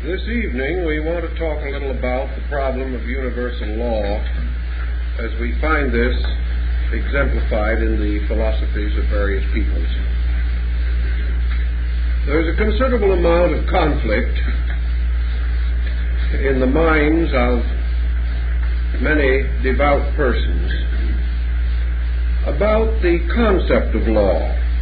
This evening we want to talk a little about the problem of universal law as we find this exemplified in the philosophies of various peoples. There's a considerable amount of conflict in the minds of many devout persons about the concept of law.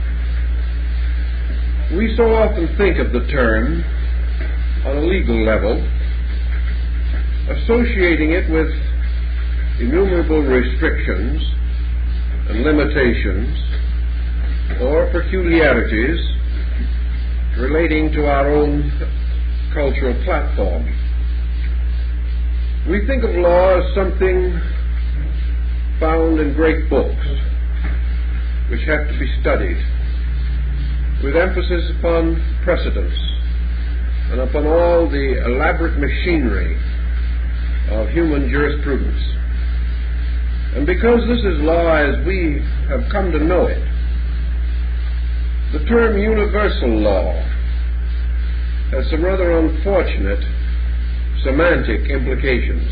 We so often think of the term on a legal level, associating it with innumerable restrictions and limitations or peculiarities relating to our own cultural platform. We think of law as something found in great books which have to be studied with emphasis upon precedents and upon all the elaborate machinery of human jurisprudence. And because this is law as we have come to know it, the term universal law has some rather unfortunate semantic implications.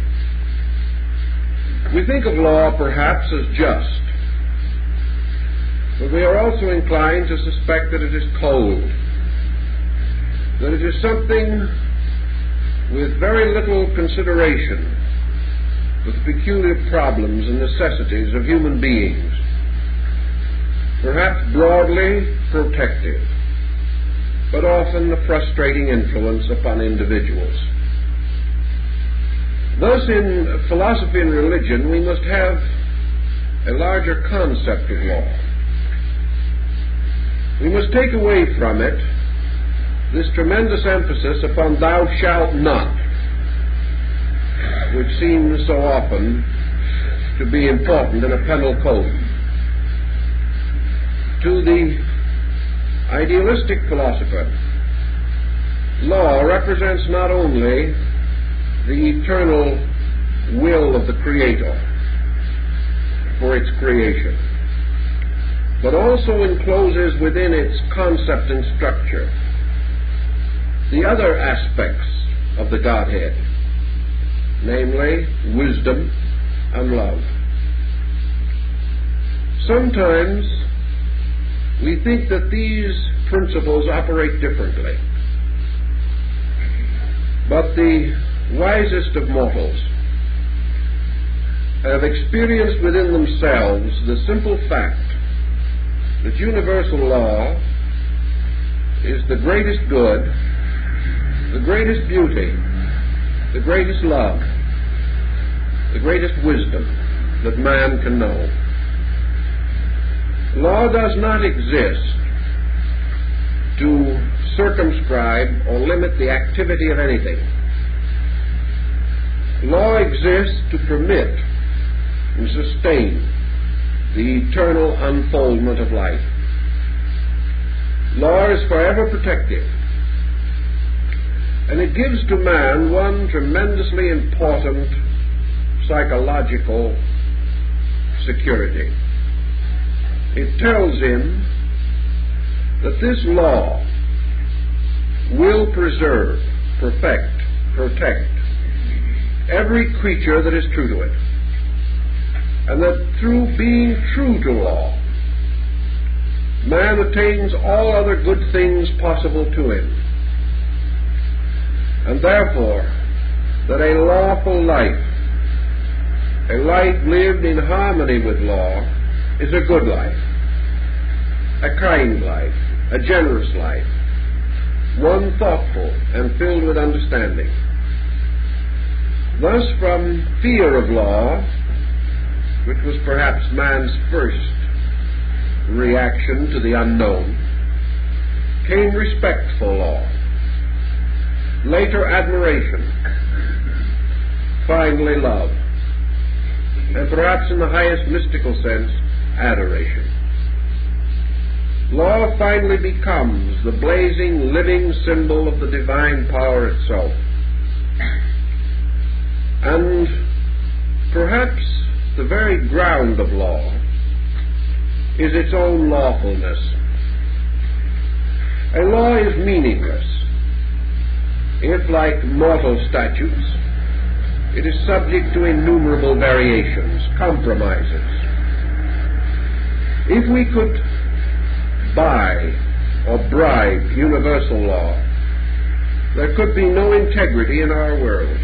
We think of law perhaps as just, but we are also inclined to suspect that it is cold, that it is something with very little consideration for the peculiar problems and necessities of human beings, perhaps broadly protective, but often a frustrating influence upon individuals. Thus, in philosophy and religion, we must have a larger concept of law. We must take away from it this tremendous emphasis upon thou shalt not, which seems so often to be important in a penal code. To the idealistic philosopher, law represents not only the eternal will of the Creator for its creation, but also encloses within its concept and structure the other aspects of the Godhead, namely wisdom and love. Sometimes we think that these principles operate differently, but the wisest of mortals have experienced within themselves the simple fact that universal law is the greatest good, the greatest beauty, the greatest love, the greatest wisdom that man can know. Law does not exist to circumscribe or limit the activity of anything. Law exists to permit and sustain the eternal unfoldment of life. Law is forever protective, and it gives to man one tremendously important psychological security. It tells him that this law will preserve, perfect, protect every creature that is true to it, and that through being true to law, man attains all other good things possible to him, and therefore that a lawful life, a life lived in harmony with law, is a good life, a kind life, a generous life, one thoughtful and filled with understanding. Thus, from fear of law, which was perhaps man's first reaction to the unknown, came respect for law, later admiration, finally love, and perhaps in the highest mystical sense, adoration. Law finally becomes the blazing, living symbol of the divine power itself. And perhaps the very ground of law is its own lawfulness. A law is meaningless if, like mortal statutes, it is subject to innumerable variations, compromises. If we could buy or bribe universal law, there could be no integrity in our world.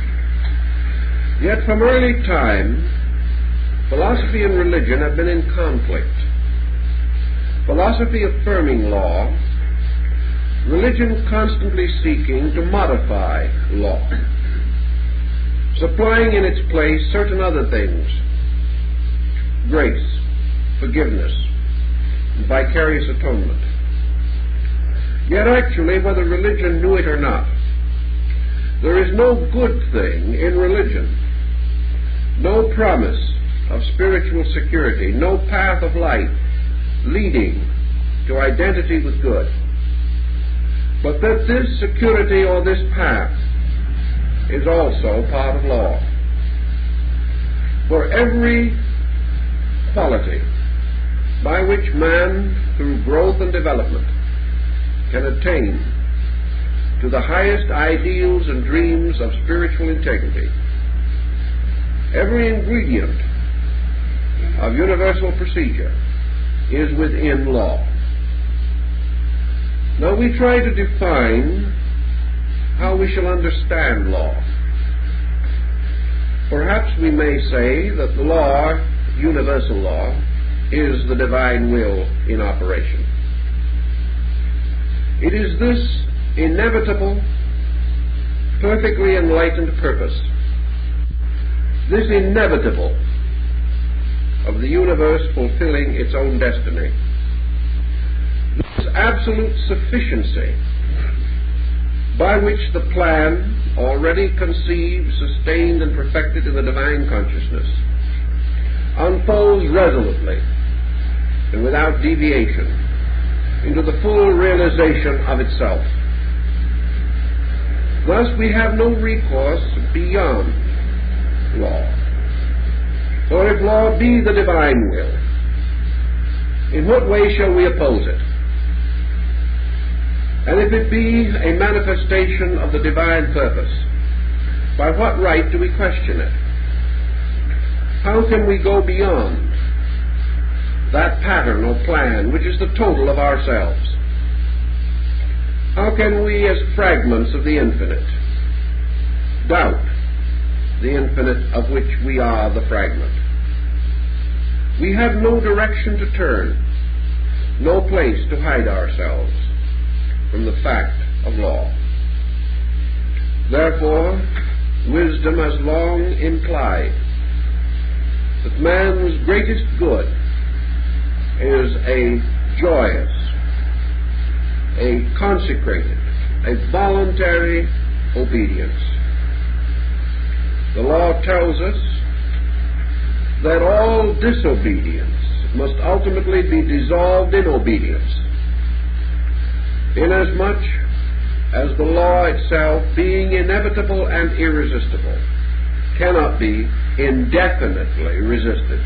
Yet from early time, philosophy and religion have been in conflict. Philosophy affirming law, religion constantly seeking to modify law, supplying in its place certain other things: grace, forgiveness, and vicarious atonement. Yet actually, whether religion knew it or not, there is no good thing in religion, no promise of spiritual security, no path of light leading to identity with good, but that this security or this path is also part of law. For every quality by which man, through growth and development, can attain to the highest ideals and dreams of spiritual integrity, every ingredient of universal procedure is within law. Now we try to define how we shall understand law. Perhaps we may say that law, universal law, is the divine will in operation. It is this inevitable, perfectly enlightened purpose, this inevitable of the universe fulfilling its own destiny, this absolute sufficiency by which the plan, already conceived, sustained, and perfected in the divine consciousness, unfolds resolutely and without deviation into the full realization of itself. Thus we have no recourse beyond law. For if law be the divine will, in what way shall we oppose it? And if it be a manifestation of the divine purpose, by what right do we question it? How can we go beyond that pattern or plan which is the total of ourselves? How can we, as fragments of the infinite, doubt the infinite of which we are the fragment? We have no direction to turn, no place to hide ourselves from the fact of law. Therefore, wisdom has long implied that man's greatest good is a joyous, a consecrated, a voluntary obedience. The law tells us that all disobedience must ultimately be dissolved in obedience, inasmuch as the law itself, being inevitable and irresistible, cannot be indefinitely resisted.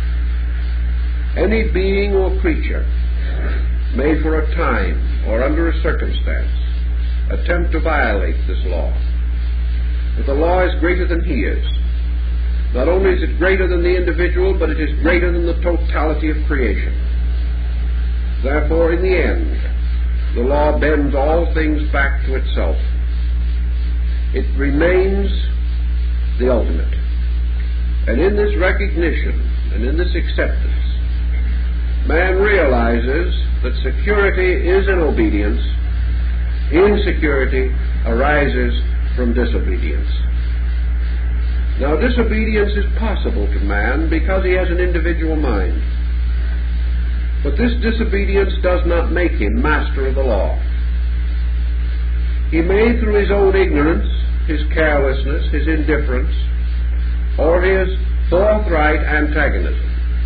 Any being or creature may for a time or under a circumstance attempt to violate this law. But the law is greater than he is. Not only is it greater than the individual, but it is greater than the totality of creation. Therefore, in the end, the law bends all things back to itself. It remains the ultimate. And in this recognition and in this acceptance, man realizes that security is in obedience, insecurity arises from disobedience. Now, disobedience is possible to man because he has an individual mind. But this disobedience does not make him master of the law. He may, through his own ignorance, his carelessness, his indifference, or his forthright antagonism,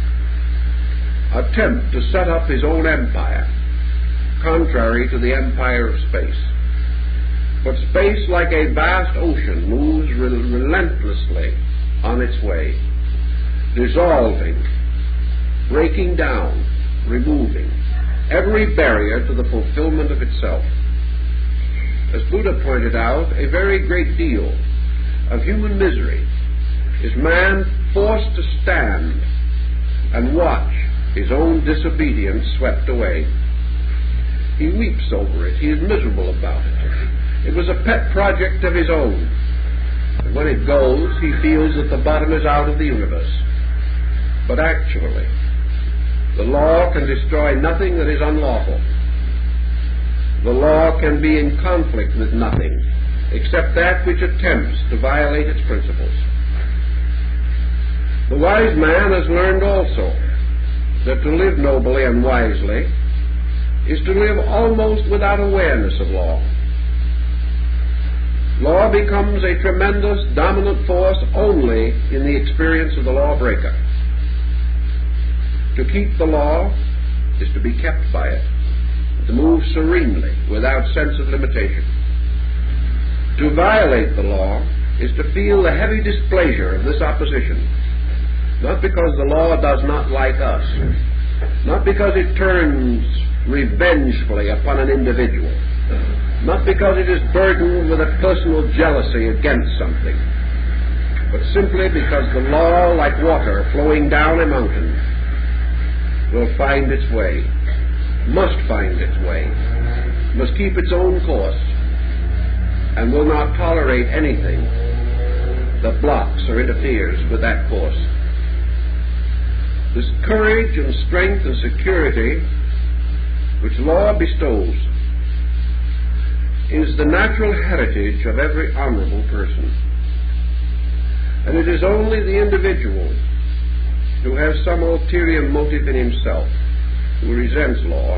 attempt to set up his own empire, contrary to the empire of space. But space, like a vast ocean, moves relentlessly on its way, dissolving, breaking down, removing every barrier to the fulfillment of itself. as Buddha pointed out, a very great deal of human misery is man forced to stand and watch his own disobedience swept away. He weeps over it. He is miserable about it. It was a pet project of his own. And when it goes, he feels that the bottom is out of the universe. But actually, the law can destroy nothing that is unlawful. The law can be in conflict with nothing except that which attempts to violate its principles. The wise man has learned also that to live nobly and wisely is to live almost without awareness of law. Law becomes a tremendous dominant force only in the experience of the lawbreaker. To keep the law is to be kept by it, to move serenely without sense of limitation. To violate the law is to feel the heavy displeasure of this opposition, not because the law does not like us, not because it turns revengefully upon an individual, not because it is burdened with a personal jealousy against something, but simply because the law, like water flowing down a mountain, will find its way, must find its way, must keep its own course, and will not tolerate anything that blocks or interferes with that course. This courage and strength and security which law bestows is the natural heritage of every honorable person. And it is only the individual who has some ulterior motive in himself, who resents law,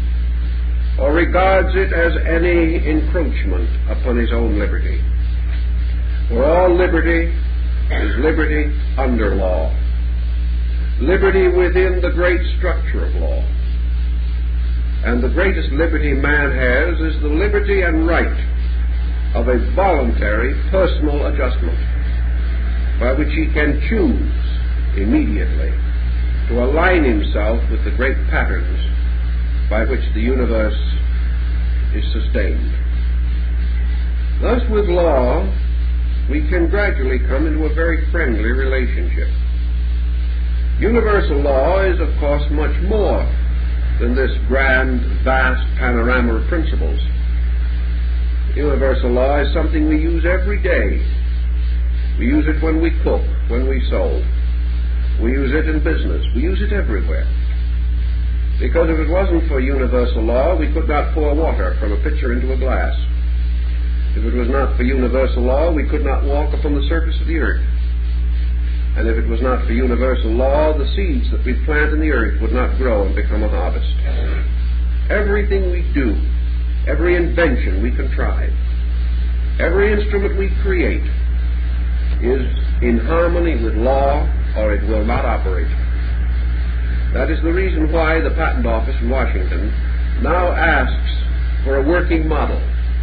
or regards it as any encroachment upon his own liberty. For all liberty is liberty under law, liberty within the great structure of law. And the greatest liberty man has is the liberty and right of a voluntary personal adjustment by which he can choose immediately to align himself with the great patterns by which the universe is sustained. Thus, with law, we can gradually come into a very friendly relationship. Universal law is, of course, much more than this grand, vast panorama of principles. Universal law is something we use every day. We use it when we cook, when we sew. We use it in business. We use it everywhere. Because if it wasn't for universal law, we could not pour water from a pitcher into a glass. If it was not for universal law, we could not walk upon the surface of the earth. And if it was not for universal law, the seeds that we plant in the earth would not grow and become a harvest. Everything we do, every invention we contrive, every instrument we create is in harmony with law, or it will not operate. That is the reason why the Patent Office in Washington now asks for a working model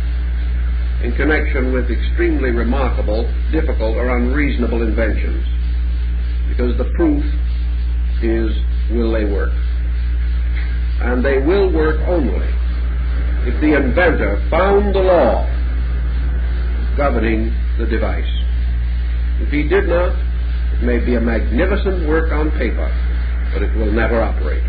in connection with extremely remarkable, difficult, or unreasonable inventions. Because the proof is, will they work? And they will work only if the inventor found the law governing the device. If he did not, it may be a magnificent work on paper, but it will never operate.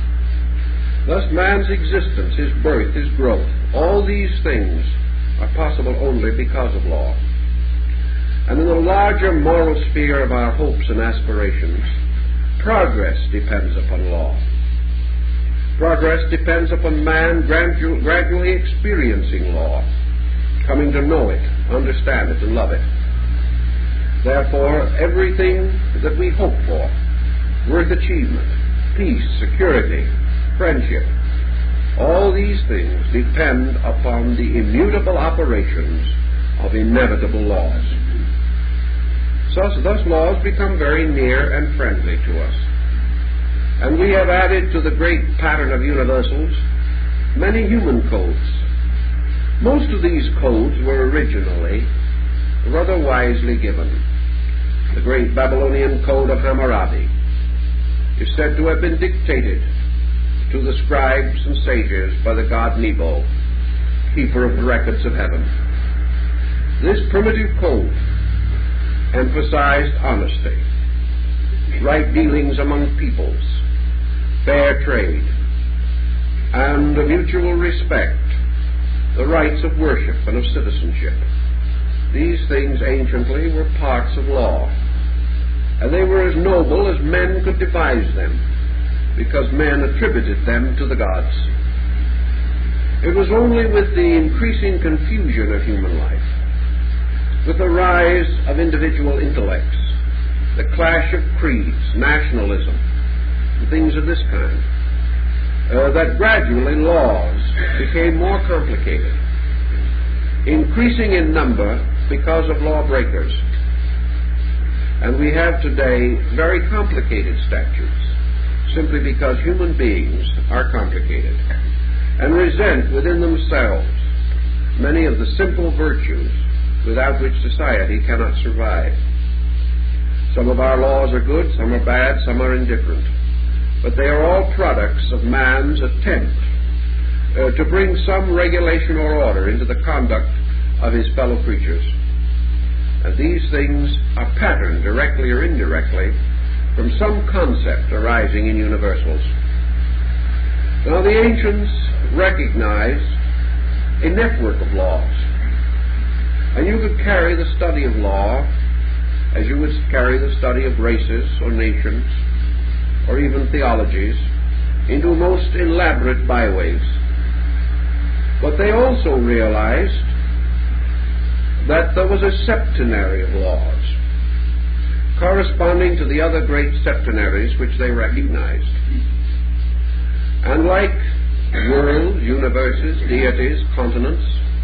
Thus, man's existence, his birth, his growth, all these things are possible only because of law. And in the larger moral sphere of our hopes and aspirations, progress depends upon law. Progress depends upon man gradually experiencing law, coming to know it, understand it, and love it. Therefore, everything that we hope for, worth achievement, peace, security, friendship, all these things depend upon the immutable operations of inevitable laws. Thus laws become very near and friendly to us. And we have added to the great pattern of universals many human codes. Most of these codes were originally rather wisely given. The great Babylonian code of Hammurabi is said to have been dictated to the scribes and sages by the god Nebo, keeper of the records of heaven. This primitive code emphasized honesty, right dealings among peoples, fair trade, and a mutual respect, the rights of worship and of citizenship. These things anciently were parts of law, and they were as noble as men could devise them, because men attributed them to the gods. It was only with the increasing confusion of human life, with the rise of individual intellects, the clash of creeds, nationalism, and things of this kind, that gradually laws became more complicated, increasing in number because of lawbreakers. And we have today very complicated statutes, simply because human beings are complicated and resent within themselves many of the simple virtues without which society cannot survive. Some of our laws are good, some are bad, some are indifferent, but they are all products of man's attempt to bring some regulation or order into the conduct of his fellow creatures. And these things are patterned, directly or indirectly, from some concept arising in universals. Now, the ancients recognized a network of laws, and you could carry the study of law as you would carry the study of races or nations or even theologies into most elaborate byways. But they also realized that there was a septenary of laws corresponding to the other great septenaries which they recognized. And like worlds, universes, deities, continents,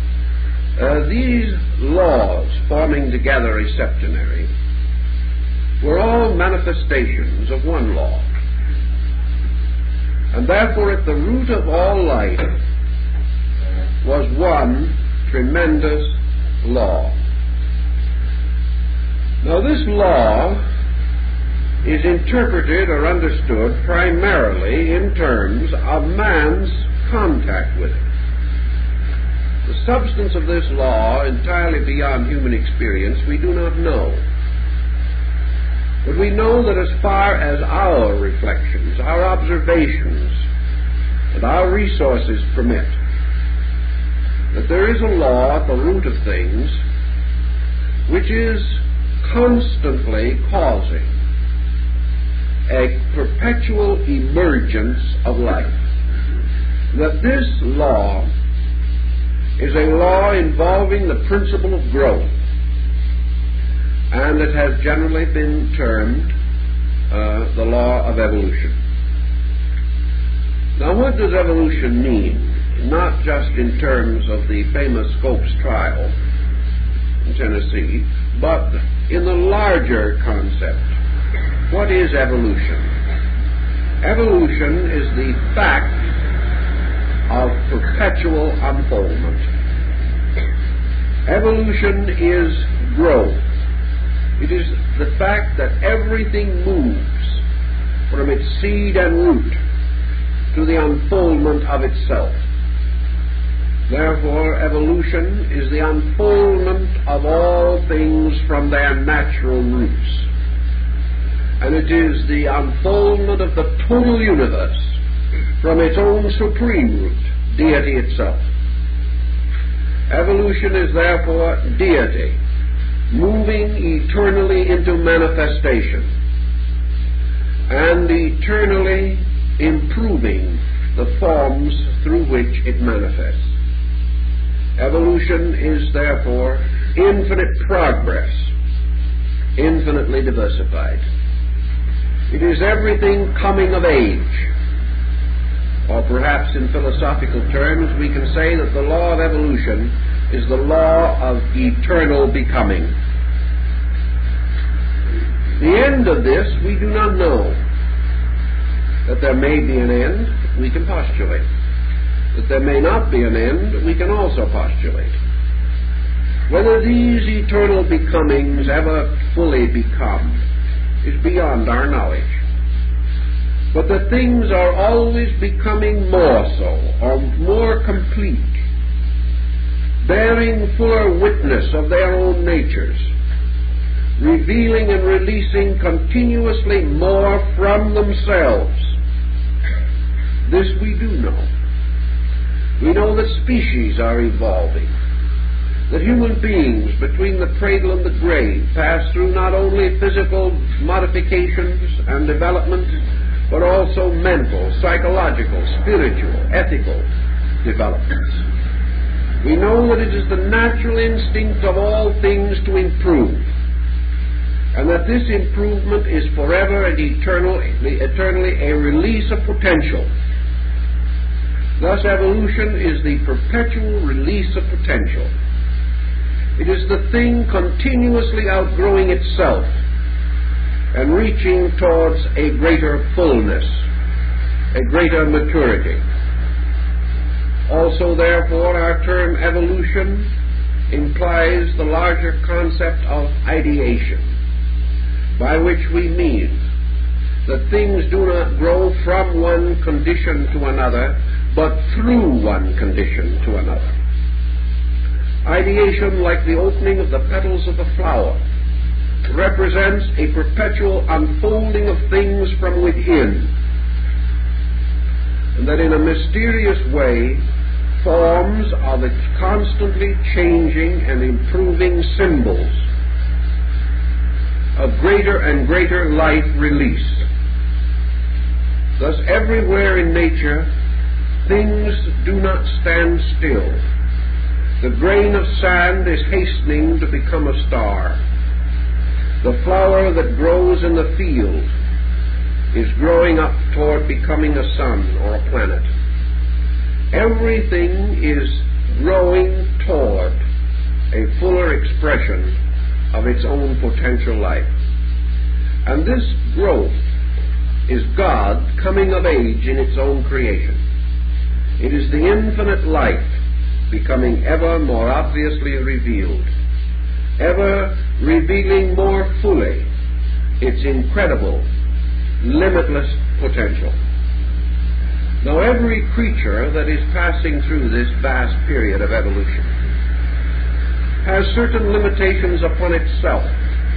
these laws forming together a septenary were all manifestations of one law. And therefore at the root of all life was one tremendous law. Now this law is interpreted or understood primarily in terms of man's contact with it. The substance of this law, entirely beyond human experience, we do not know. But we know that as far as our reflections, our observations, and our resources permit, that there is a law at the root of things which is constantly causing a perpetual emergence of life. That this law is a law involving the principle of growth, and it has generally been termed the law of evolution. Now, what does evolution mean? Not just in terms of the famous Scopes trial in Tennessee, but in the larger concept. What is evolution? Evolution is the fact of perpetual unfoldment. Evolution is growth. It is the fact that everything moves from its seed and root to the unfoldment of itself. Therefore, evolution is the unfoldment of all things from their natural roots. And it is the unfoldment of the total universe from its own supreme root, deity itself. Evolution is therefore deity, moving eternally into manifestation and eternally improving the forms through which it manifests. Evolution is therefore infinite progress, infinitely diversified. It is everything coming of age. Or perhaps in philosophical terms we can say that the law of evolution is the law of eternal becoming. The end of this we do not know. That there may be an end, we can postulate. That there may not be an end, we can also postulate. Whether these eternal becomings ever fully become is beyond our knowledge. But that things are always becoming more so, or more complete, bearing fuller witness of their own natures, revealing and releasing continuously more from themselves. This we do know. We know that species are evolving, that human beings between the cradle and the grave pass through not only physical modifications and development, but also mental, psychological, spiritual, ethical developments. We know that it is the natural instinct of all things to improve, and that this improvement is forever and eternally a release of potential. Thus, evolution is the perpetual release of potential. It is the thing continuously outgrowing itself and reaching towards a greater fullness, a greater maturity. Also, therefore, our term evolution implies the larger concept of ideation, by which we mean that things do not grow from one condition to another, but through one condition to another. Ideation, like the opening of the petals of a flower, represents a perpetual unfolding of things from within, and that in a mysterious way, forms are the constantly changing and improving symbols of greater and greater life release. Thus, everywhere in nature, things do not stand still. The grain of sand is hastening to become a star. The flower that grows in the field is growing up toward becoming a sun or a planet. Everything is growing toward a fuller expression of its own potential life. And this growth is God coming of age in its own creation. It is the infinite life becoming ever more obviously revealed, ever revealing more fully its incredible, limitless potential. Now, every creature that is passing through this vast period of evolution has certain limitations upon itself.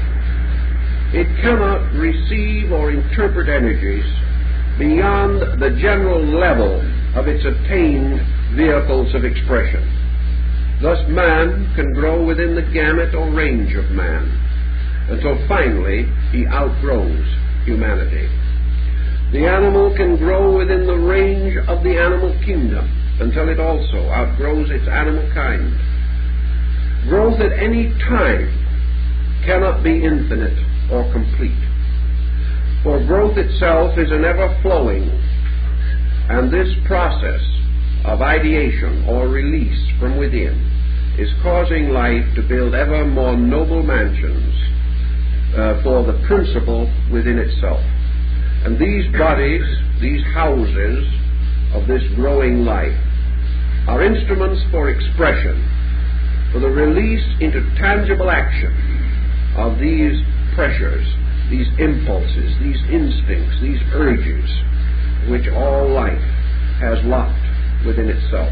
It cannot receive or interpret energies beyond the general level of its attained vehicles of expression. Thus, man can grow within the gamut or range of man until finally he outgrows humanity. The animal can grow within the range of the animal kingdom until it also outgrows its animal kind. Growth at any time cannot be infinite or complete, for growth itself is an ever-flowing, and this process of ideation or release from within is causing life to build ever more noble mansions for the principle within itself. And these bodies, these houses of this growing life, are instruments for expression, for the release into tangible action of these pressures, these impulses, these instincts, these urges, which all life has locked within itself.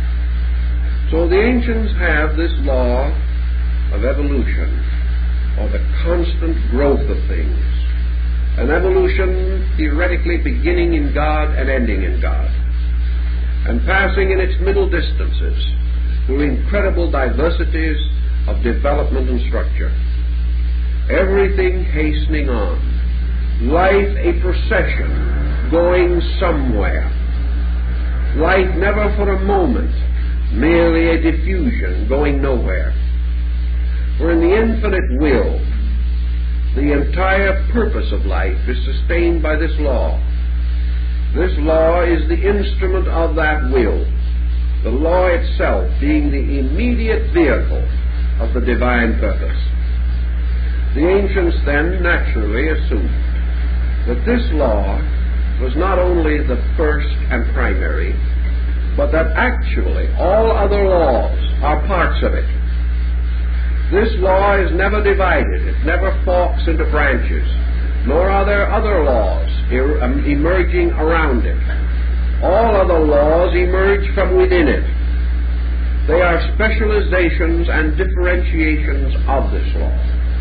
So the ancients have this law of evolution, or the constant growth of things, an evolution theoretically beginning in God and ending in God, and passing in its middle distances through incredible diversities of development and structure. Everything hastening on, life a procession going somewhere, life never for a moment merely a diffusion going nowhere. For in the infinite will, the entire purpose of life is sustained by this law. This law is the instrument of that will, the law itself being the immediate vehicle of the divine purpose. The ancients then naturally assumed that this law was not only the first and primary, but that actually all other laws are parts of it. This law is never divided, it never forks into branches, nor are there other laws emerging around it. All other laws emerge from within it. They are specializations and differentiations of this law.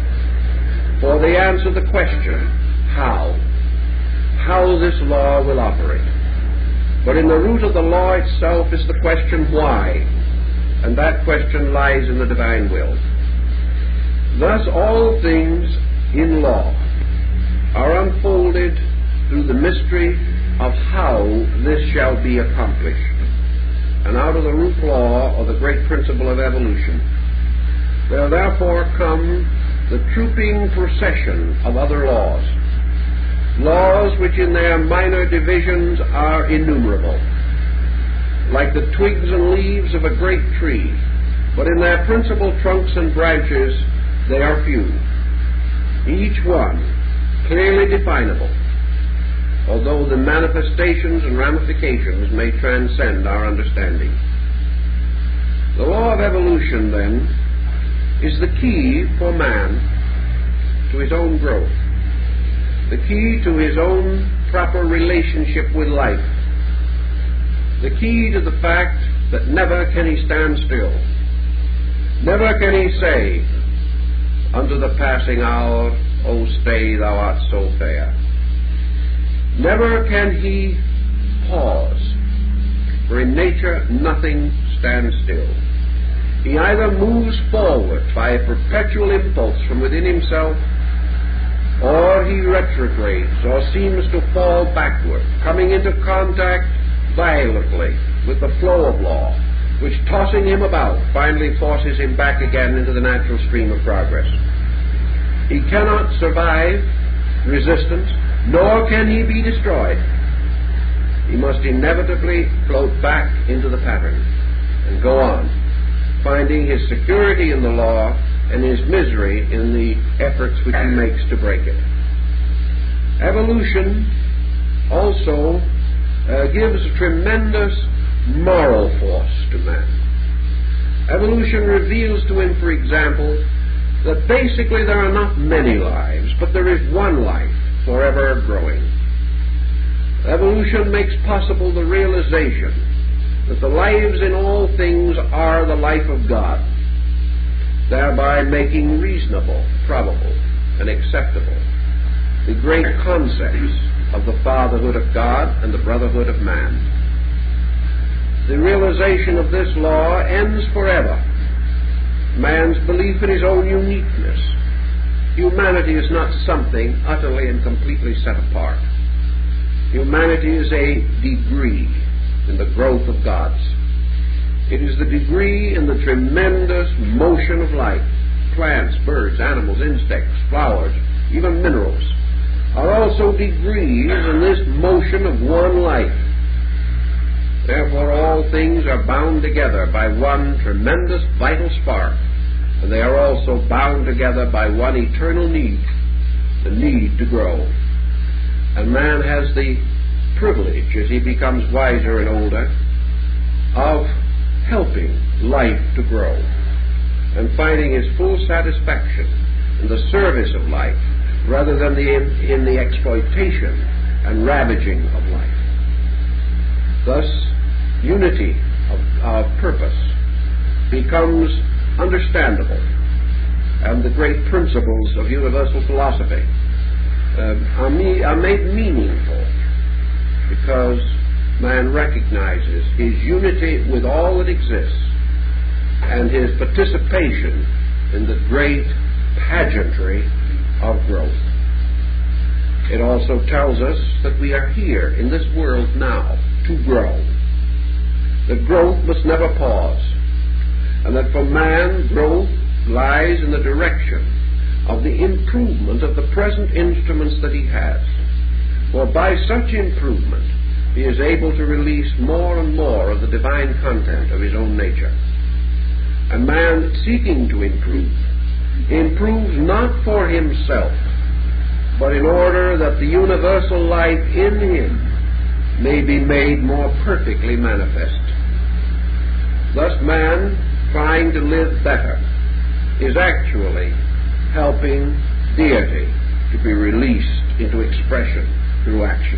For they answer the question, how this law will operate. But in the root of the law itself is the question, why? And that question lies in the divine will. Thus all things in law are unfolded through the mystery of how this shall be accomplished. And out of the root law, or the great principle of evolution, there therefore come the trooping procession of other laws, laws which in their minor divisions are innumerable, like the twigs and leaves of a great tree, but in their principal trunks and branches they are few, each one clearly definable, although the manifestations and ramifications may transcend our understanding. The law of evolution, then, is the key for man to his own growth, the key to his own proper relationship with life, the key to the fact that never can he stand still, never can he say, unto the passing hour, O stay, thou art so fair. Never can he pause, for in nature nothing stands still. He either moves forward by a perpetual impulse from within himself, or he retrogrades or seems to fall backward, coming into contact violently with the flow of law, which, tossing him about, finally forces him back again into the natural stream of progress. He cannot survive resistance, nor can he be destroyed. He must inevitably float back into the pattern and go on, finding his security in the law and his misery in the efforts which he makes to break it. Evolution also gives a tremendous moral force to man. Evolution reveals to him, for example, that basically there are not many lives, but there is one life forever growing. Evolution makes possible the realization that the lives in all things are the life of God, thereby making reasonable, probable, and acceptable the great concepts of the fatherhood of God and the brotherhood of man. The realization of this law ends forever man's belief in his own uniqueness. Humanity is not something utterly and completely set apart. Humanity is a degree in the growth of God's. It is the degree in the tremendous motion of life. Plants, birds, animals, insects, flowers, even minerals are also degrees in this motion of one life. Therefore, all things are bound together by one tremendous vital spark, and they are also bound together by one eternal need, the need to grow. And man has the privilege, as he becomes wiser and older, of helping life to grow and finding his full satisfaction in the service of life rather than in the exploitation and ravaging of life. Thus, unity of purpose becomes understandable, and the great principles of universal philosophy are made meaningful because man recognizes his unity with all that exists and his participation in the great pageantry of growth. It also tells us that we are here in this world now to grow. That growth must never pause, and that for man growth lies in the direction of the improvement of the present instruments that he has. For by such improvement he is able to release more and more of the divine content of his own nature. And man seeking to improve improves not for himself, but in order that the universal life in him may be made more perfectly manifest. Thus man, trying to live better, is actually helping deity to be released into expression through action.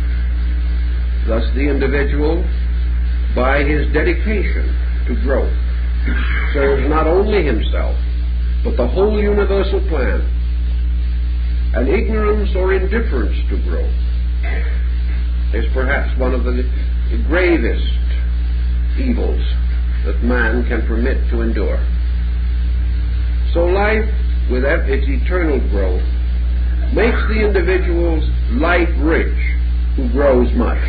Thus the individual, by his dedication to growth, serves not only himself, but the whole universal plan. And ignorance or indifference to growth is perhaps one of the gravest evils that man can permit to endure. So life, with its eternal growth, makes the individual's life rich who grows much.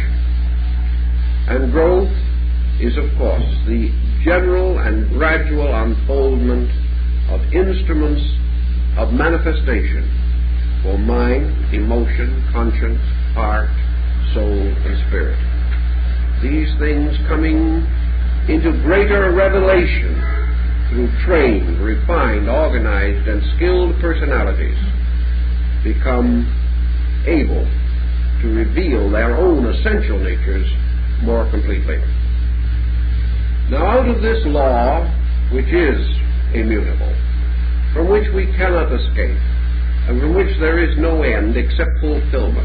And growth is, of course, the general and gradual unfoldment of instruments of manifestation for mind, emotion, conscience, heart, soul, and spirit. These things coming into greater revelation through trained, refined, organized, and skilled personalities become able to reveal their own essential natures more completely. Now, out of this law, which is immutable, from which we cannot escape, and from which there is no end except fulfillment,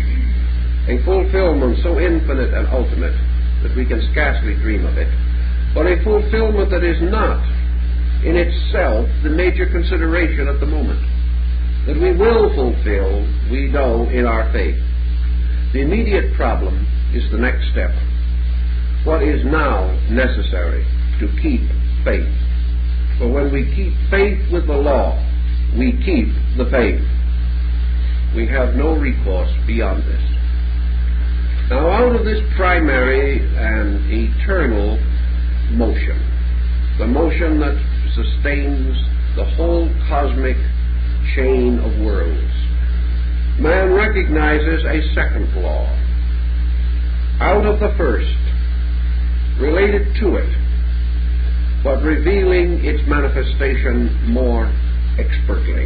a fulfillment so infinite and ultimate that we can scarcely dream of it, but a fulfillment that is not in itself the major consideration at the moment, that we will fulfill, we know, in our faith. The immediate problem is the next step. What is now necessary to keep faith? For when we keep faith with the law, we keep the faith. We have no recourse beyond this. Now, out of this primary and eternal motion, the motion that sustains the whole cosmic chain of worlds, man recognizes a second law out of the first, related to it, but revealing its manifestation more expertly.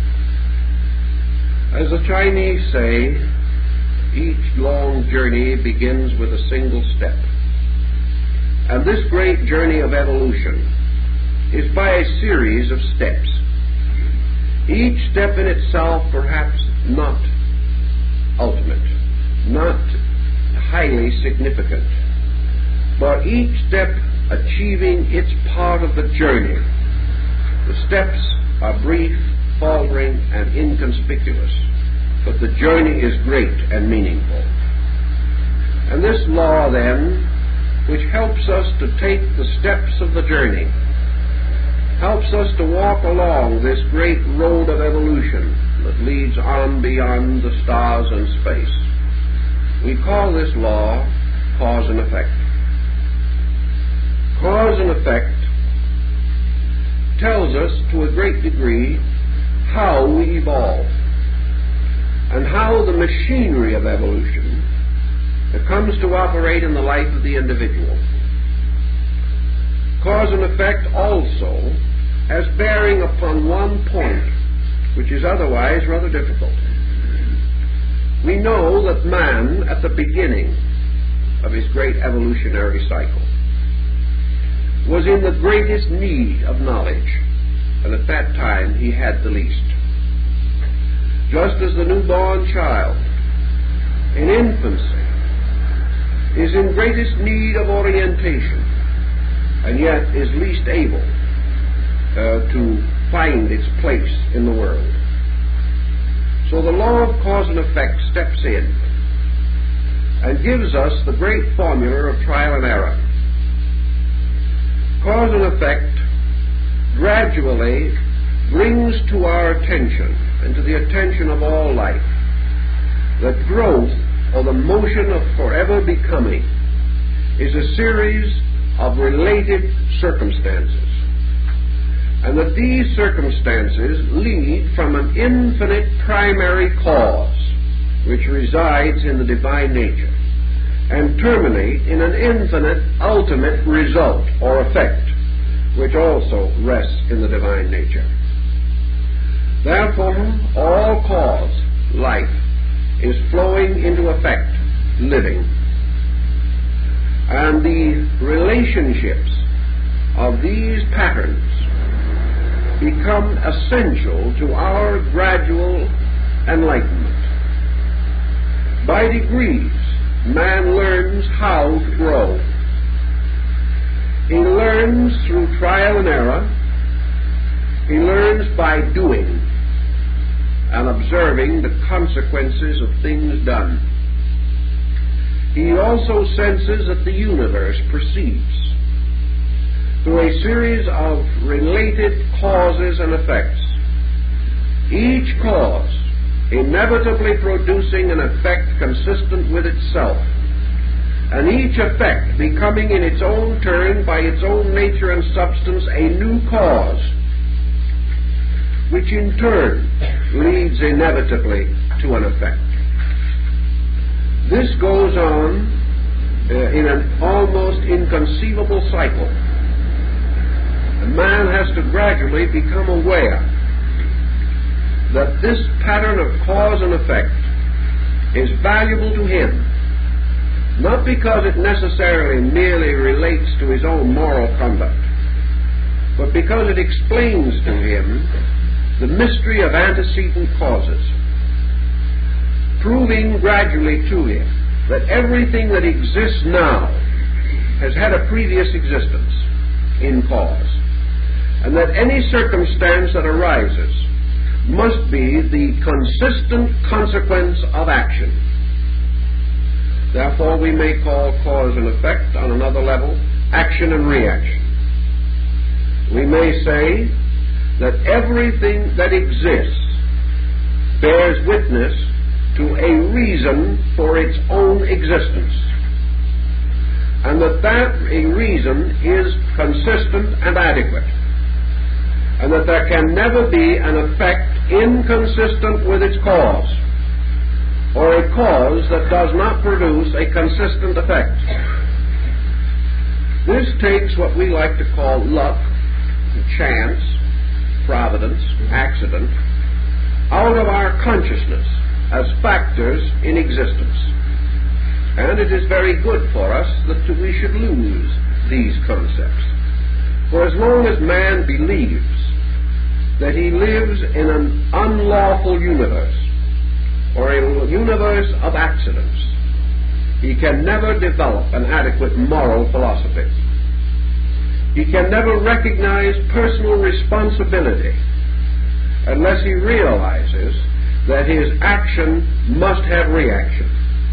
As the Chinese say, each long journey begins with a single step. And this great journey of evolution is by a series of steps. Each step in itself perhaps not ultimate, not highly significant, but each step achieving its part of the journey. The steps are brief, faltering, and inconspicuous, but the journey is great and meaningful. And this law, then, which helps us to take the steps of the journey, helps us to walk along this great road of evolution that leads on beyond the stars and space. We call this law cause and effect. Cause and effect tells us to a great degree how we evolve and how the machinery of evolution comes to operate in the life of the individual. Cause and effect also has bearing upon one point which is otherwise rather difficult. We know that man, at the beginning of his great evolutionary cycle, was in the greatest need of knowledge, and at that time he had the least. Just as the newborn child in infancy is in greatest need of orientation, and yet is least able to find its place in the world. So the law of cause and effect steps in and gives us the great formula of trial and error. Cause and effect gradually brings to our attention and to the attention of all life that growth, or the motion of forever becoming, is a series of related circumstances, and that these circumstances lead from an infinite primary cause which resides in the divine nature and terminate in an infinite ultimate result or effect which also rests in the divine nature. Therefore, all cause, life, is flowing into effect, living. And the relationships of these patterns become essential to our gradual enlightenment. By degrees, man learns how to grow. He learns through trial and error. He learns by doing and observing the consequences of things done. He also senses that the universe proceeds through a series of related causes and effects, each cause inevitably producing an effect consistent with itself, and each effect becoming in its own turn, by its own nature and substance, a new cause, which in turn leads inevitably to an effect. This goes on in an almost inconceivable cycle. A man has to gradually become aware that this pattern of cause and effect is valuable to him, not because it necessarily merely relates to his own moral conduct, but because it explains to him the mystery of antecedent causes, proving gradually to him that everything that exists now has had a previous existence in cause, and that any circumstance that arises must be the consistent consequence of action. Therefore, we may call cause and effect, on another level, action and reaction. We may say that everything that exists bears witness to a reason for its own existence, and that a reason is consistent and adequate, and that there can never be an effect inconsistent with its cause, or a cause that does not produce a consistent effect. This takes what we like to call luck, chance, providence, accident, out of our consciousness as factors in existence. And it is very good for us that we should lose these concepts. For as long as man believes that he lives in an unlawful universe, or a universe of accidents, he can never develop an adequate moral philosophy. He can never recognize personal responsibility unless he realizes that his action must have reaction.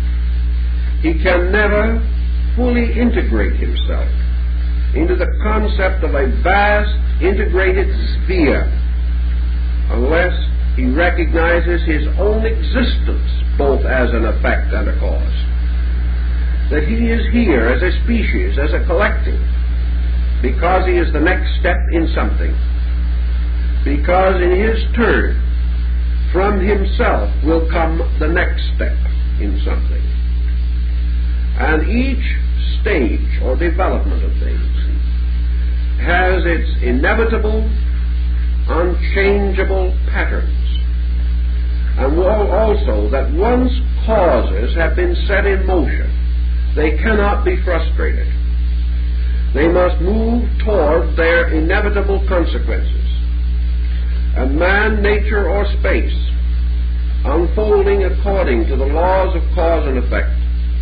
He can never fully integrate himself into the concept of a vast integrated sphere unless he recognizes his own existence both as an effect and a cause. That he is here as a species, as a collective, because he is the next step in something. Because in his turn, from himself will come the next step in something. And each stage or development of things has its inevitable, unchangeable patterns. And also that once causes have been set in motion, they cannot be frustrated. They must move toward their inevitable consequences. And man, nature, or space, unfolding according to the laws of cause and effect,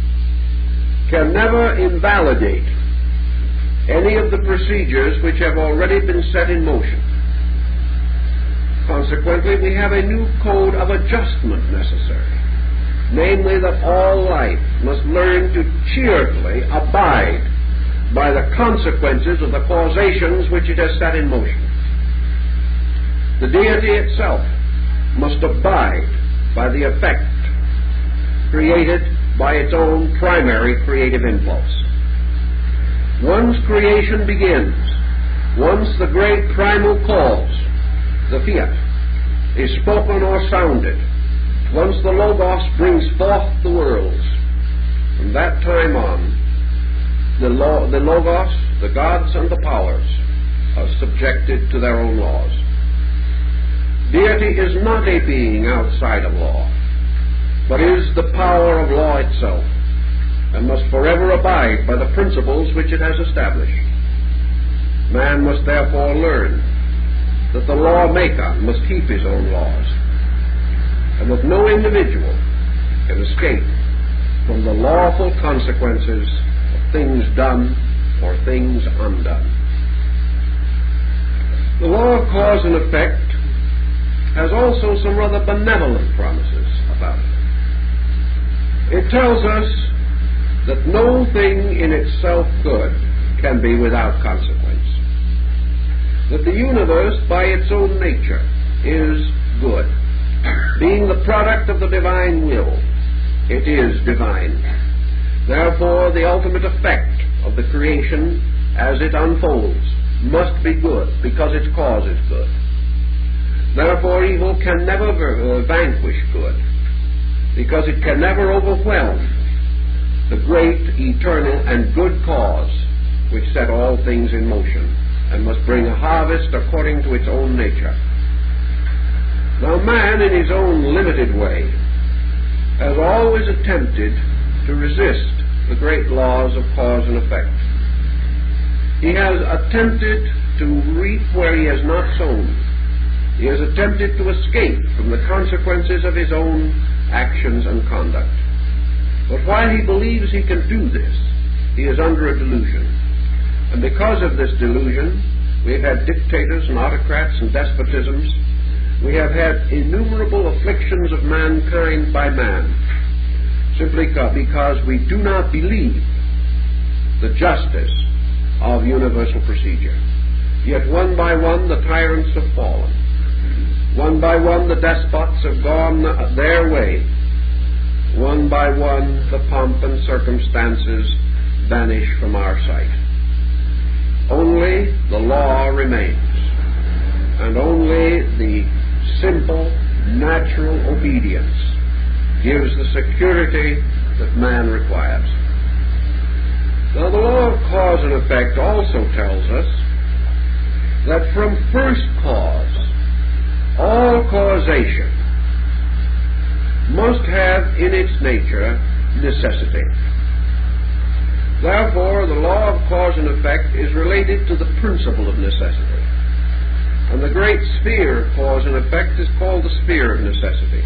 can never invalidate any of the procedures which have already been set in motion. Consequently, we have a new code of adjustment necessary, namely that all life must learn to cheerfully abide by the consequences of the causations which it has set in motion. The deity itself must abide by the effect created by its own primary creative impulse. Once creation begins, once the great primal cause, the fiat, is spoken or sounded, once the Logos brings forth the worlds, from that time on, the Logos, the gods and the powers, are subjected to their own laws. Deity is not a being outside of law, but is the power of law itself, and must forever abide by the principles which it has established. Man must therefore learn that the lawmaker must keep his own laws, and that no individual can escape from the lawful consequences of things done or things undone. The law of cause and effect has also some rather benevolent promises about it. It tells us that no thing in itself good can be without consequence. That the universe, by its own nature, is good. Being the product of the divine will, it is divine. Therefore, the ultimate effect of the creation as it unfolds must be good, because its cause is good. Therefore, evil can never vanquish good, because it can never overwhelm the great, eternal, and good cause which set all things in motion and must bring a harvest according to its own nature. Now, man, in his own limited way, has always attempted to resist the great laws of cause and effect. He has attempted to reap where he has not sown. He has attempted to escape from the consequences of his own actions and conduct. But while he believes he can do this, he is under a delusion. And because of this delusion, we've had dictators and autocrats and despotisms. We have had innumerable afflictions of mankind by man, simply because we do not believe the justice of universal procedure. Yet one by one the tyrants have fallen. One by one the despots have gone their way. One by one the pomp and circumstances vanish from our sight. Only the law remains, and only the simple, natural obedience gives the security that man requires. Now, the law of cause and effect also tells us that from first cause, all causation must have in its nature necessity. Therefore, the law of cause and effect is related to the principle of necessity. And the great sphere of cause and effect is called the sphere of necessity.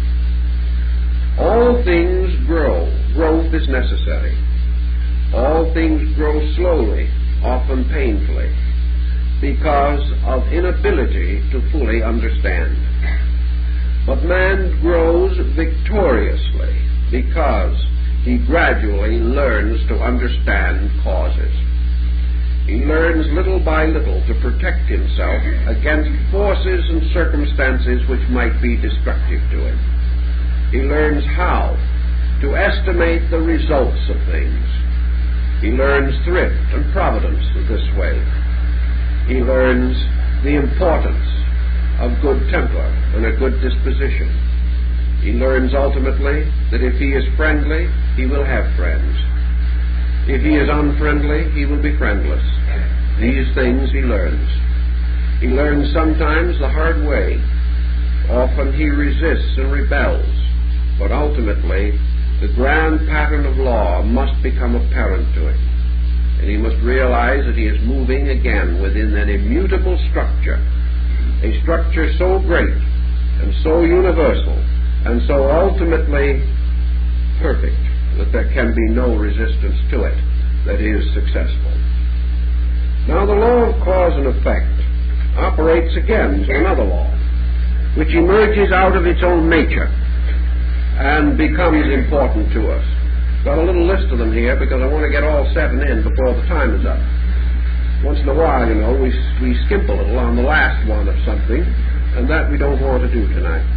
All things grow. Growth is necessary. All things grow slowly, often painfully, because of inability to fully understand. But man grows victoriously because he gradually learns to understand causes. He learns little by little to protect himself against forces and circumstances which might be destructive to him. He learns how to estimate the results of things. He learns thrift and providence this way. He learns the importance of good temper and a good disposition. He learns ultimately that if he is friendly, he will have friends. If he is unfriendly, he will be friendless. These things he learns. He learns sometimes the hard way. Often he resists and rebels. But ultimately, the grand pattern of law must become apparent to him. And he must realize that he is moving again within an immutable structure, a structure so great and so universal and so ultimately perfect that there can be no resistance to it that is successful. Now, the law of cause and effect operates again to another law, which emerges out of its own nature and becomes important to us. Got a little list of them here because I want to get all 7 in before the time is up. Once in a while, you know, we skimp a little on the last one of something, and that we don't want to do tonight.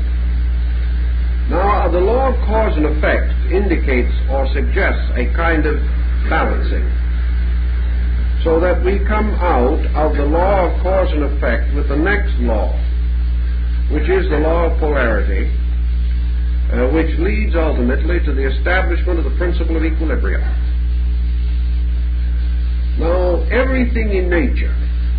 Now, the law of cause and effect indicates or suggests a kind of balancing, so that we come out of the law of cause and effect with the next law, which is the law of polarity, which leads ultimately to the establishment of the principle of equilibrium. Now, everything in nature,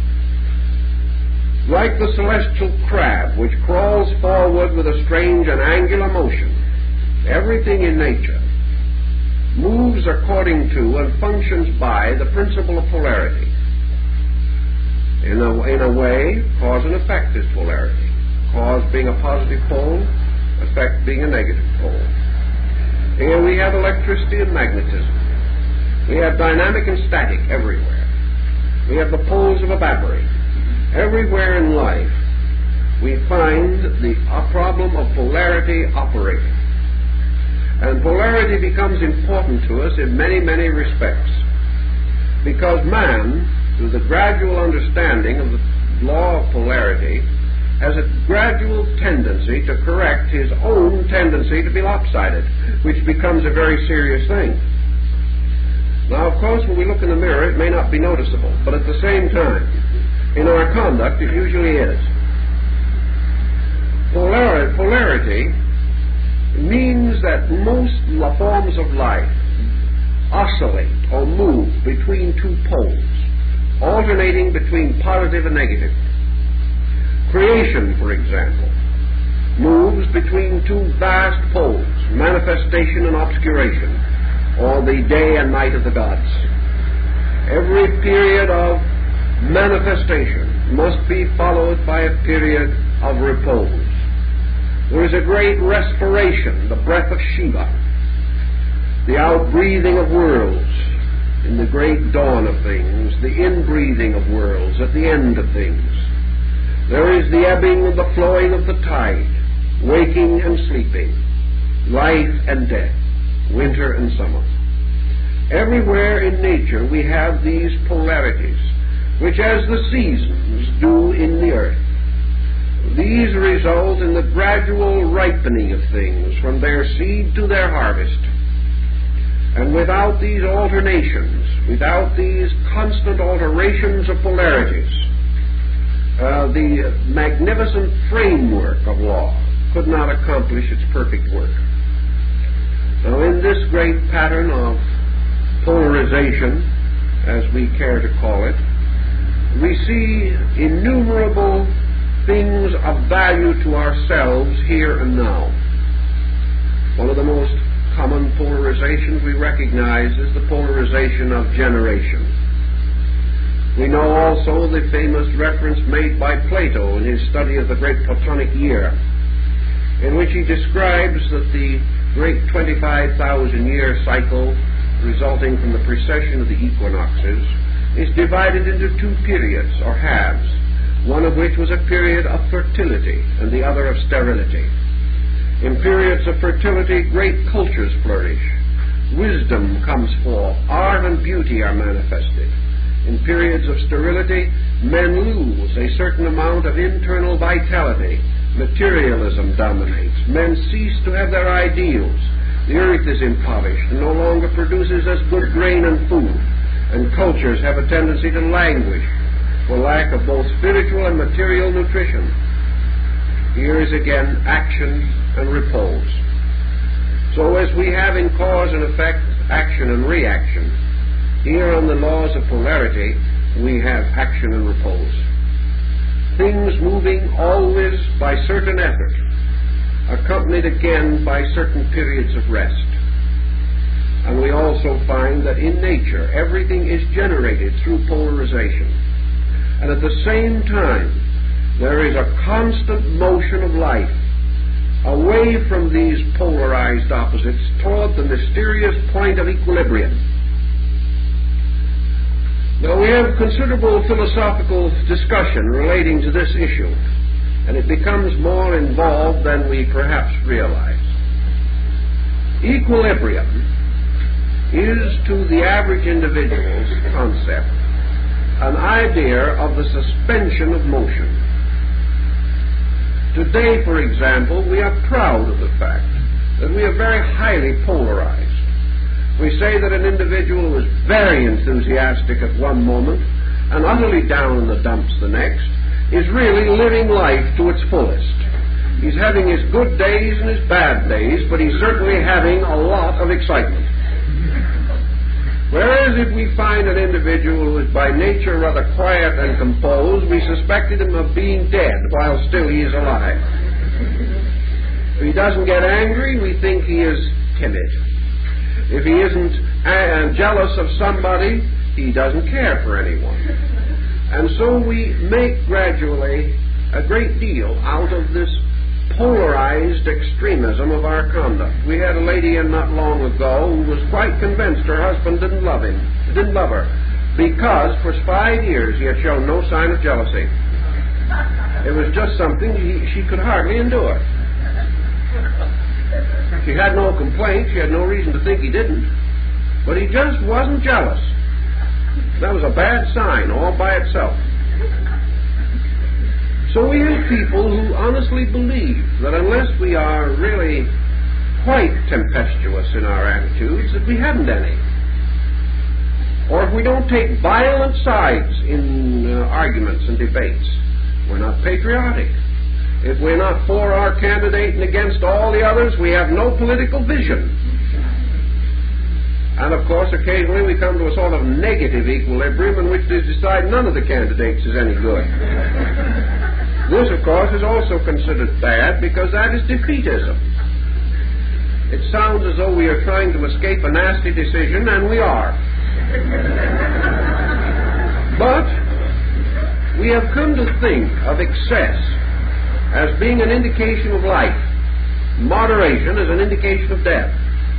like the celestial crab which crawls forward with a strange and angular motion, everything in nature moves according to and functions by the principle of polarity. In a way, cause and effect is polarity. Cause being a positive pole, effect being a negative pole. Here we have electricity and magnetism. We have dynamic and static everywhere. We have the poles of a battery. Everywhere in life, we find the problem of polarity operating. And polarity becomes important to us in many, many respects. Because man, through the gradual understanding of the law of polarity, has a gradual tendency to correct his own tendency to be lopsided, which becomes a very serious thing. Now, of course, when we look in the mirror, it may not be noticeable, but at the same time, in our conduct, it usually is. Polarity means that most forms of life oscillate or move between two poles, alternating between positive and negative. Creation, for example, moves between two vast poles, manifestation and obscuration, or the day and night of the gods. Every period of manifestation must be followed by a period of repose. There is a great respiration, the breath of Shiva, the outbreathing of worlds in the great dawn of things, the inbreathing of worlds at the end of things. There is the ebbing and the flowing of the tide, waking and sleeping, life and death, winter and summer. Everywhere in nature we have these polarities, which as the seasons do in the earth. These result in the gradual ripening of things from their seed to their harvest. And without these alternations, without these constant alterations of polarities, the magnificent framework of law could not accomplish its perfect work. Now, in this great pattern of polarization, as we care to call it, we see innumerable things of value to ourselves here and now. One of the most common polarizations we recognize is the polarization of generation. We know also the famous reference made by Plato in his study of the great Platonic year, in which he describes that the great 25,000-year cycle resulting from the precession of the equinoxes is divided into two periods, or halves, one of which was a period of fertility and the other of sterility. In periods of fertility, great cultures flourish. Wisdom comes forth. Art and beauty are manifested. In periods of sterility, men lose a certain amount of internal vitality. Materialism dominates. Men cease to have their ideals. The earth is impoverished and no longer produces as good grain and food, and cultures have a tendency to languish for lack of both spiritual and material nutrition. Here is again action and repose. So as we have in cause and effect action and reaction, here on the laws of polarity we have action and repose. Things moving always by certain effort, accompanied again by certain periods of rest. And we also find that in nature everything is generated through polarization. And at the same time, there is a constant motion of life away from these polarized opposites toward the mysterious point of equilibrium. Now, we have considerable philosophical discussion relating to this issue, and it becomes more involved than we perhaps realize. Equilibrium is, to the average individual's concept, an idea of the suspension of motion. Today, for example, we are proud of the fact that we are very highly polarized. We say that an individual who is very enthusiastic at one moment and utterly down in the dumps the next is really living life to its fullest. He's having his good days and his bad days, but he's certainly having a lot of excitement. Whereas if we find an individual who is by nature rather quiet and composed, we suspected him of being dead while still he is alive. If he doesn't get angry, we think he is timid. If he isn't jealous of somebody, he doesn't care for anyone. And so we make gradually a great deal out of this polarized extremism of our conduct. We had a lady in not long ago who was quite convinced her husband didn't love her, because for 5 years he had shown no sign of jealousy. It was just something she could hardly endure. She had no complaint, she had no reason to think he didn't, but he just wasn't jealous. That was a bad sign all by itself. So we have people who honestly believe that unless we are really quite tempestuous in our attitudes, that we haven't any. Or if we don't take violent sides in arguments and debates, we're not patriotic. If we're not for our candidate and against all the others, we have no political vision. And of course, occasionally we come to a sort of negative equilibrium in which they decide none of the candidates is any good. This, of course, is also considered bad because that is defeatism. It sounds as though we are trying to escape a nasty decision, and we are. But we have come to think of excess as being an indication of life, moderation as an indication of death.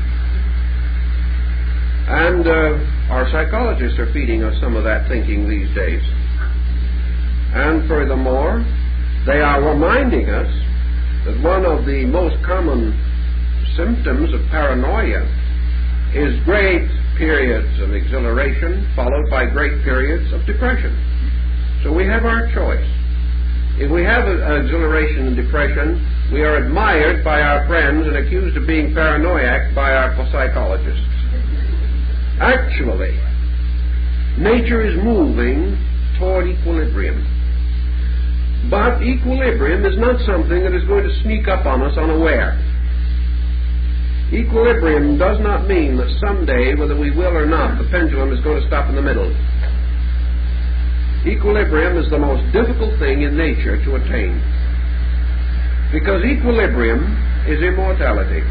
And our psychologists are feeding us some of that thinking these days. And furthermore, they are reminding us that one of the most common symptoms of paranoia is great periods of exhilaration followed by great periods of depression. So we have our choice. If we have exhilaration and depression, we are admired by our friends and accused of being paranoiac by our psychologists. Actually, nature is moving toward equilibrium. But equilibrium is not something that is going to sneak up on us unaware. Equilibrium does not mean that someday, whether we will or not, the pendulum is going to stop in the middle. Equilibrium is the most difficult thing in nature to attain, because equilibrium is immortality.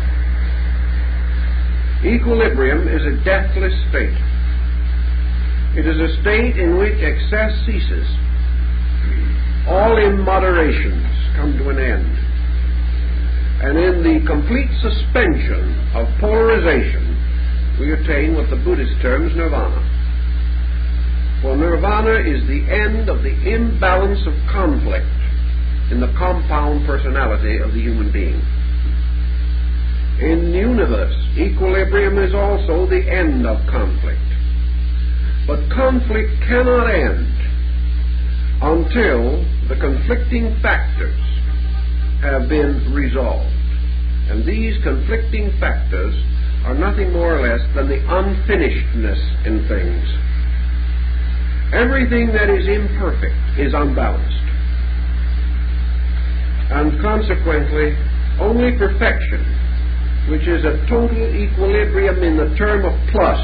Equilibrium is a deathless state. It is a state in which excess ceases. All immoderations come to an end. And in the complete suspension of polarization, we attain what the Buddhist terms nirvana. For nirvana is the end of the imbalance of conflict in the compound personality of the human being. In the universe, equilibrium is also the end of conflict. But conflict cannot end until the conflicting factors have been resolved. And these conflicting factors are nothing more or less than the unfinishedness in things. Everything that is imperfect is unbalanced. And consequently, only perfection, which is a total equilibrium in the term of plus,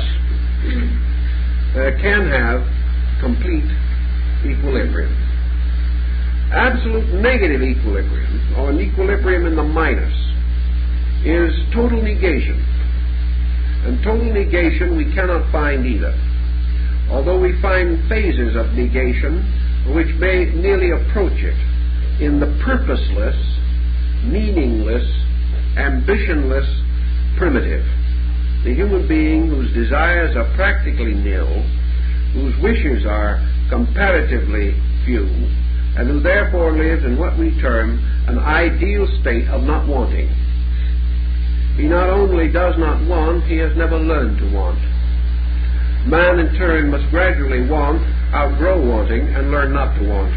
can have complete equilibrium. Absolute negative equilibrium, or an equilibrium in the minus, is total negation. And total negation we cannot find either, although we find phases of negation which may nearly approach it in the purposeless, meaningless, ambitionless primitive, the human being whose desires are practically nil, whose wishes are comparatively few, and who therefore lives in what we term an ideal state of not wanting. He not only does not want, he has never learned to want. Man in turn must gradually want, outgrow wanting, and learn not to want.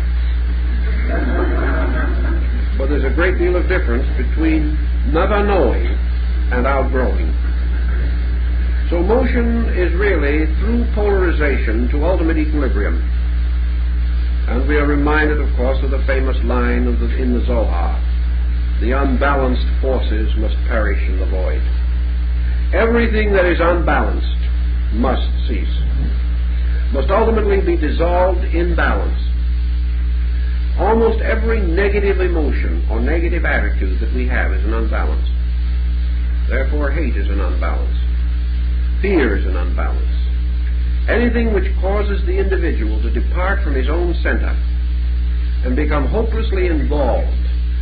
But there's a great deal of difference between never knowing and outgrowing. So motion is really through polarization to ultimate equilibrium. And we are reminded, of course, of the famous line in the Zohar, the unbalanced forces must perish in the void. Everything that is unbalanced must cease, must ultimately be dissolved in balance. Almost every negative emotion or negative attitude that we have is an unbalance. Therefore, hate is an unbalance. Fear is an unbalance. Anything which causes the individual to depart from his own center and become hopelessly involved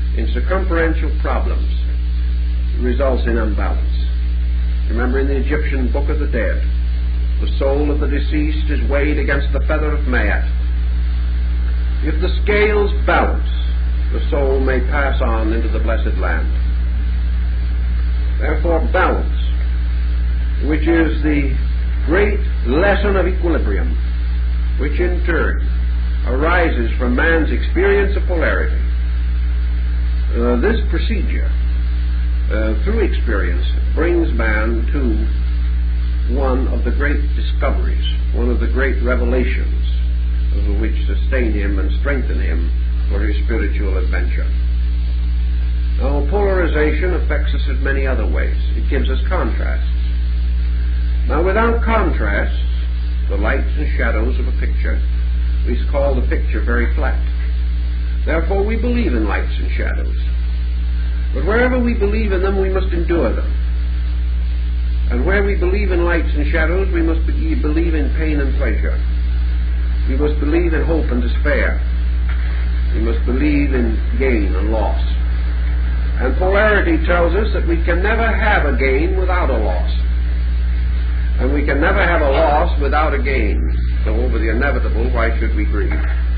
in circumferential problems results in unbalance. Remember, in the Egyptian Book of the Dead, the soul of the deceased is weighed against the feather of Maat. If the scales balance, the soul may pass on into the blessed land. Therefore, balance, which is the great lesson of equilibrium, which in turn arises from man's experience of polarity, this procedure, through experience, brings man to one of the great discoveries, one of the great revelations which sustain him and strengthen him for his spiritual adventure. Now, polarization affects us in many other ways. It gives us contrasts. Now, without contrasts, the lights and shadows of a picture, we call the picture very flat. Therefore, we believe in lights and shadows. But wherever we believe in them, we must endure them. And where we believe in lights and shadows, we must believe in pain and pleasure. We must believe in hope and despair. We must believe in gain and loss. And polarity tells us that we can never have a gain without a loss. And we can never have a loss without a gain. So over the inevitable, why should we grieve?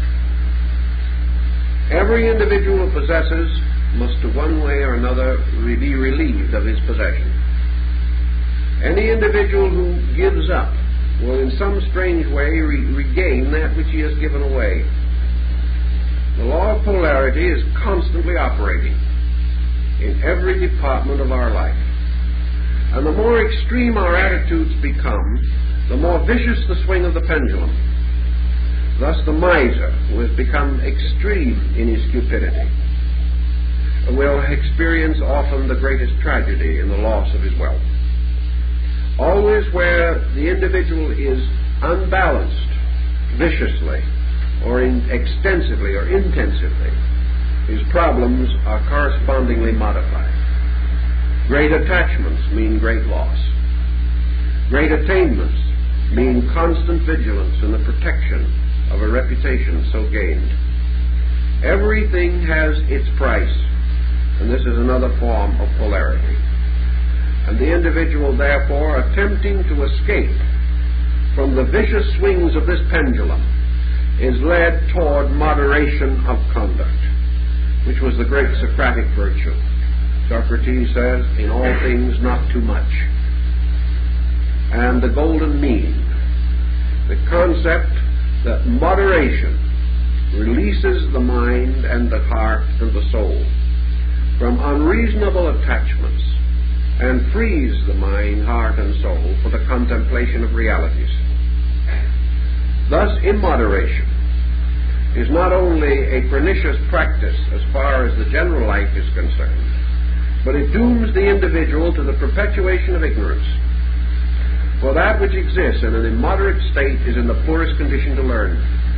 Every individual who possesses must to one way or another be relieved of his possession. Any individual who gives up will in some strange way regain that which he has given away. The law of polarity is constantly operating in every department of our life. And the more extreme our attitudes become, the more vicious the swing of the pendulum. Thus the miser, who has become extreme in his cupidity, will experience often the greatest tragedy in the loss of his wealth. Always where the individual is unbalanced viciously or extensively or intensively, his problems are correspondingly modified. Great attachments mean great loss. Great attainments mean constant vigilance in the protection of a reputation so gained. Everything has its price, and this is another form of polarity. And the individual, therefore, attempting to escape from the vicious swings of this pendulum is led toward moderation of conduct, which was the great Socratic virtue. Socrates says, in all things not too much. And the golden mean, the concept that moderation releases the mind and the heart and the soul from unreasonable attachments and frees the mind, heart, and soul for the contemplation of realities. Thus, immoderation is not only a pernicious practice as far as the general life is concerned, but it dooms the individual to the perpetuation of ignorance. For that which exists in an immoderate state is in the poorest condition to learn.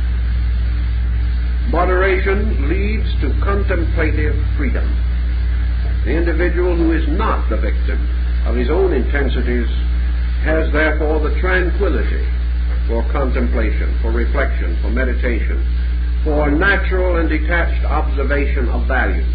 Moderation leads to contemplative freedom. The individual who is not the victim of his own intensities has therefore the tranquility for contemplation, for reflection, for meditation, for natural and detached observation of values.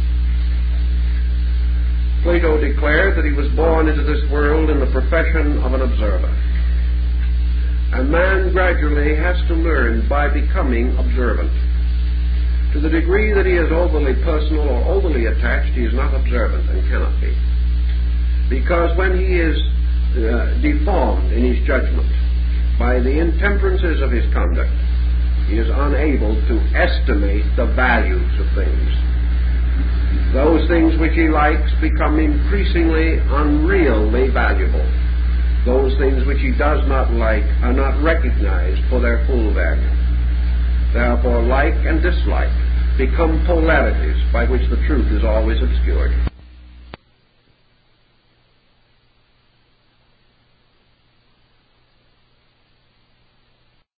Plato declared that he was born into this world in the profession of an observer. And man gradually has to learn by becoming observant. To the degree that he is overly personal or overly attached, he is not observant and cannot be. Because when he is deformed in his judgment by the intemperances of his conduct, he is unable to estimate the values of things. Those things which he likes become increasingly unreally valuable. Those things which he does not like are not recognized for their full value. Therefore, like and dislike become polarities by which the truth is always obscured.